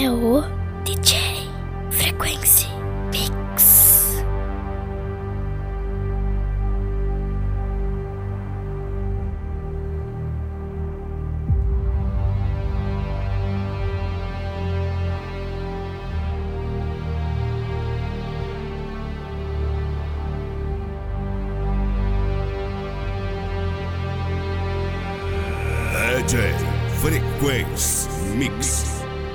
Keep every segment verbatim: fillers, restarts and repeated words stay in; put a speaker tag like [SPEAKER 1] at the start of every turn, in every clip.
[SPEAKER 1] é o D J Frequency Mix.
[SPEAKER 2] D J Frequency Mix.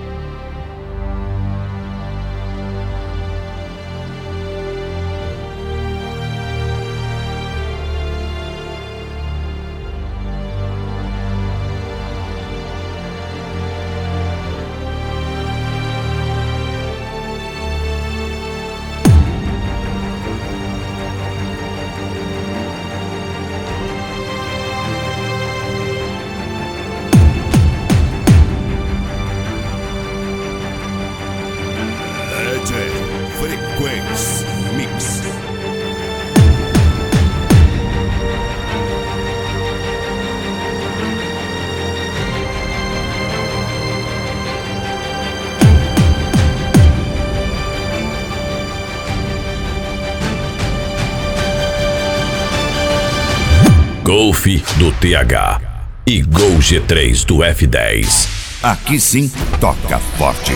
[SPEAKER 2] D J Frequency Mix.
[SPEAKER 3] Golf do T H e Gol G três do F dez.
[SPEAKER 2] Aqui sim toca forte.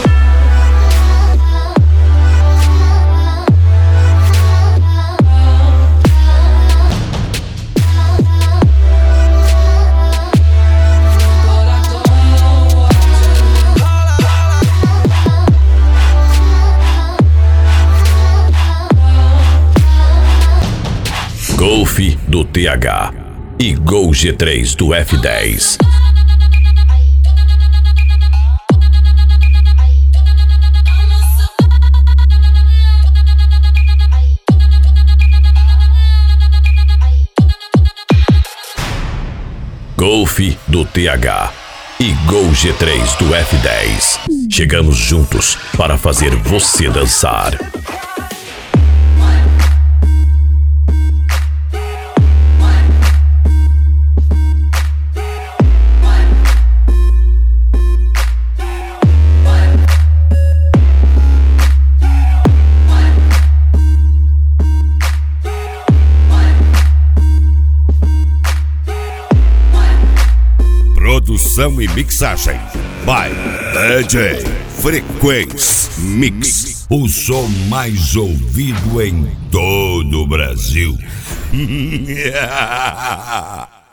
[SPEAKER 3] Golf do T H e Gol G três do F dez. Golf do T H e Gol G três do F dez. Chegamos juntos para fazer você dançar.
[SPEAKER 2] Produção e mixagem by D J Frequency Mix. O som mais ouvido em todo o Brasil.